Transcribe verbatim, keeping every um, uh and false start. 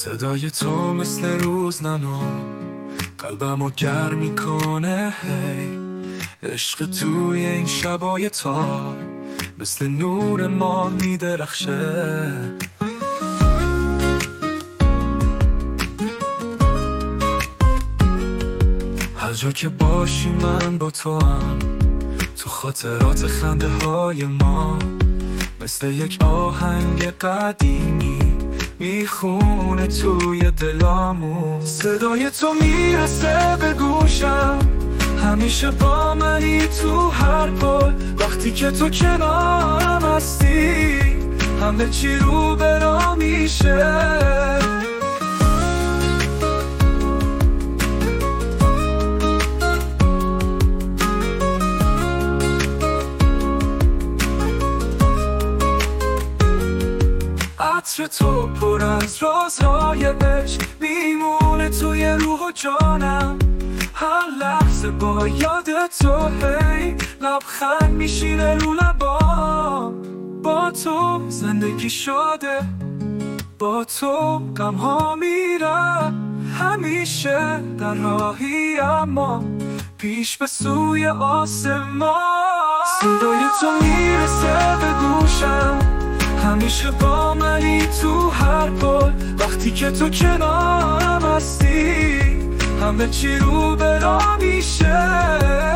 صدای تو مثل روزنما قلبمو گرم میکنه. هی عشق توی این شبای تار مثل نور ما میدرخشه. هر جا که باشی من با تو هم، تو خاطرات خنده های ما مثل یک آهنگ قدیمی میخونه توی دلامون. صدای تو میرسه به گوشم، همیشه با منی تو هر پل. وقتی که تو کنارم هستی همه چی رو برا میشه. عطر تو پر از رازهای عشق میمونه توی روح و جانم. هر لحظه با یاد تو هی لبخند میشینه رو لبام. با تو زندگی شده، با تو غم ها میره. همیشه در راهی اما پیش به سوی آسمان. صدای تو میرسه به گوشم، همیشه با منی تو هر پل. وقتی که تو کنارم هستی همه چی رو برا میشه.